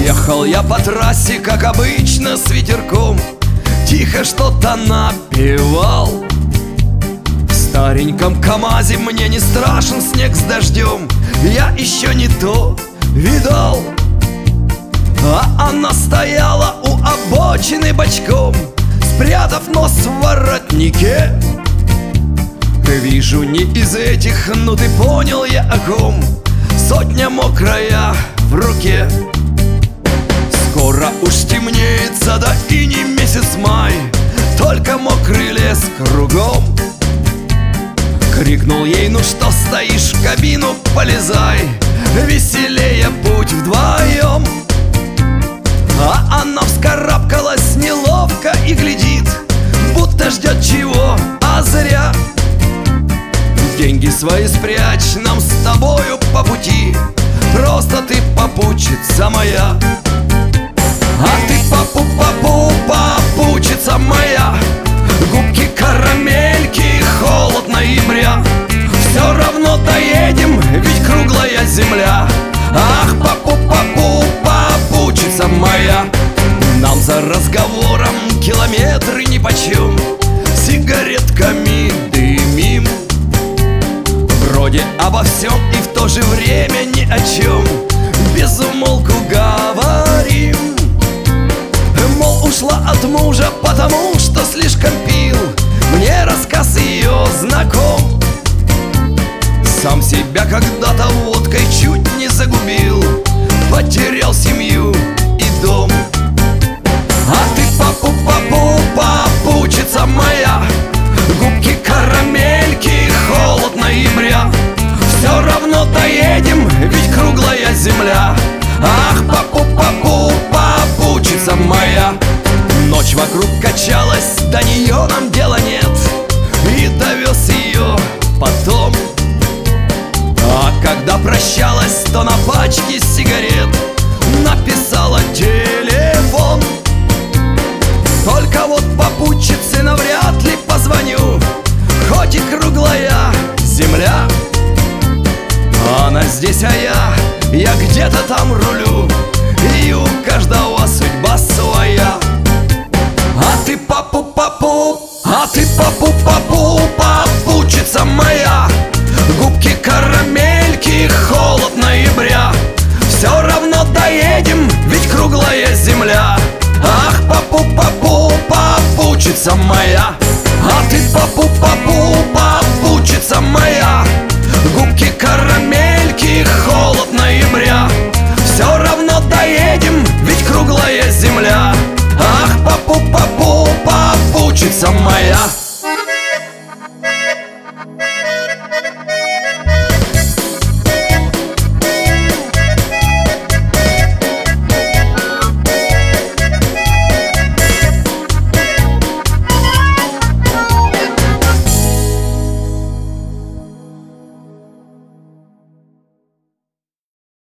Ехал я по трассе, как обычно, с ветерком, тихо что-то напевал. В стареньком КамАЗе мне не страшен снег с дождем, я еще не то видал. А она стояла у обочины бочком, спрятав нос в воротнике. Вижу, не из этих, ну ты понял я о ком. Сотня мокрая в руке. Скоро уж стемнеется, да и не месяц май, только мокрый лес кругом. Крикнул ей: ну что стоишь, в кабину полезай, веселее путь вдвоем. А она вскарабкалась неловко и глядит, будто ждет чего, а зря. Деньги свои спрячь, нам с тобою по пути, просто ты попутчица моя. А ты попутчица моя, губки карамельки, холод ноября. Все равно доедем, ведь круглая земля. Ах, попутчица моя. Нам за разговором километры нипочем, сигаретками дымим. Вроде обо всем и в то же время ни о чем, без умолку говорим. Мол, ушла от мужа, потому что слишком пил, мне рассказ ее знаком. Сам себя когда-то водкой чуть не загубил, потерял семью и дом. А ты попутчица моя, губки карамельки, холод ноября. Все равно доедем, ведь круглая земля. Ах, попутчица моя. Ночь вокруг качалась, до нее нам дела нет, и довез ее потом. А когда прощалась, то на пачке сигарет написала телефон. Только вот попутчице навряд ли позвоню, хоть и круглая земля. Она здесь, а я где-то там рулю, и у каждого судьба своя. А ты попутчица моя, губки карамельки, холод ноября. Все равно доедем, ведь круглая земля. Ах, попутчица моя. А ты попутчица моя, губки карамельки, холод ноября. Все равно доедем, ведь круглая земля. Ах, попутчица моя.